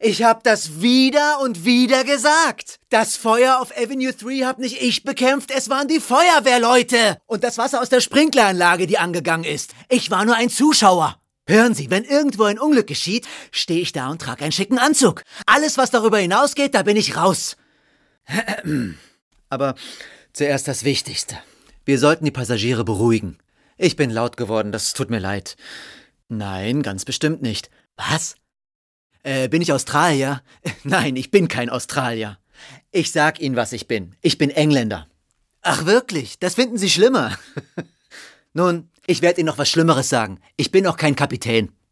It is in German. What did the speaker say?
Ich hab das wieder und wieder gesagt. Das Feuer auf Avenue 3 hab nicht ich bekämpft, es waren die Feuerwehrleute. Und das Wasser aus der Sprinkleranlage, die angegangen ist. Ich war nur ein Zuschauer. Hören Sie, wenn irgendwo ein Unglück geschieht, stehe ich da und trage einen schicken Anzug. Alles, was darüber hinausgeht, da bin ich raus. Aber zuerst das Wichtigste. Wir sollten die Passagiere beruhigen. Ich bin laut geworden, das tut mir leid. Nein, ganz bestimmt nicht. Was? Bin ich Australier? Nein, ich bin kein Australier. Ich sag Ihnen, was ich bin. Ich bin Engländer. Ach wirklich? Das finden Sie schlimmer? Nun, ich werde Ihnen noch was Schlimmeres sagen. Ich bin auch kein Kapitän.